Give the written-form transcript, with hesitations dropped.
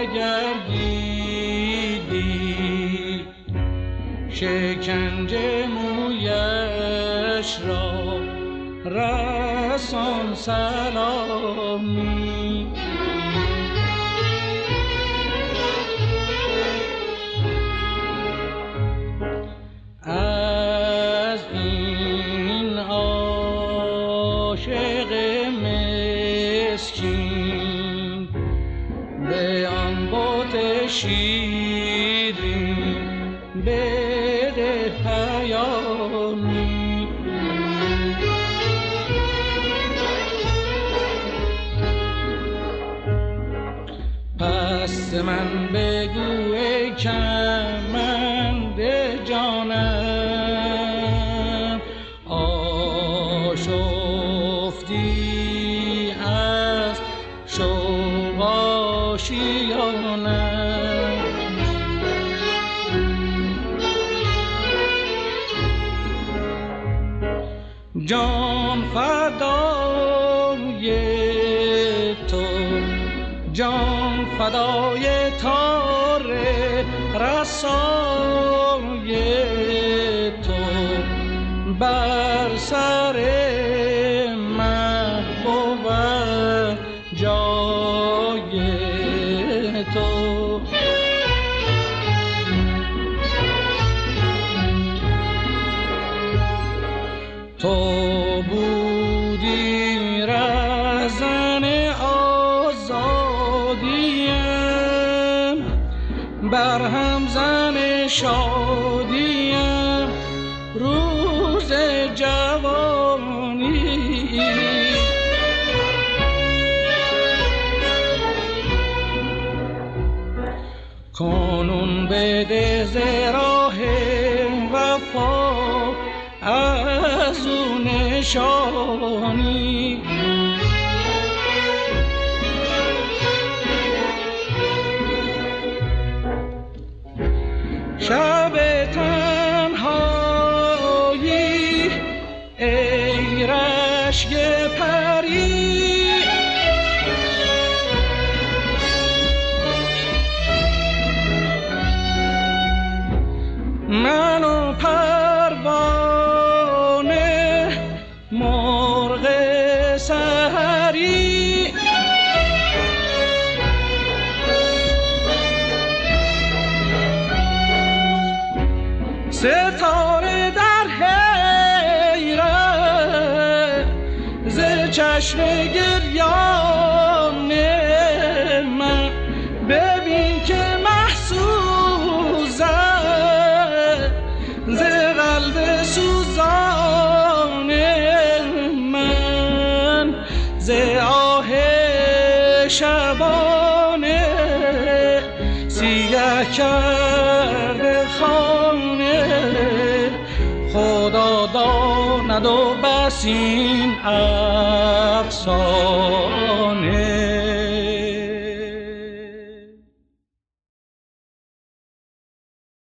اگر دیدی شکنجه مویش را رسان سلامی. از این عاشق مسکین به آن بت شیرین بده پیامی. پس من بگو ای کمند جانم آشفتی از شوق آشیانم. جان فدای تو، جان فدای تار رسای تو، بر سر محبوب جای تو. تو بودی رهزن آزادیم، بر همزن شادیم روز جوانی. کنون بده ز راه وفا از او نشانی. شب تنهایی ای رشک پری، من و پروانه مرغ سحری. ستاره در حیرت ز چشم گریان من، ببین که محسوزم ز قلب سوزان من، ز آه شبانه سیه کرده خانه. خدا داند و بس این افسانه.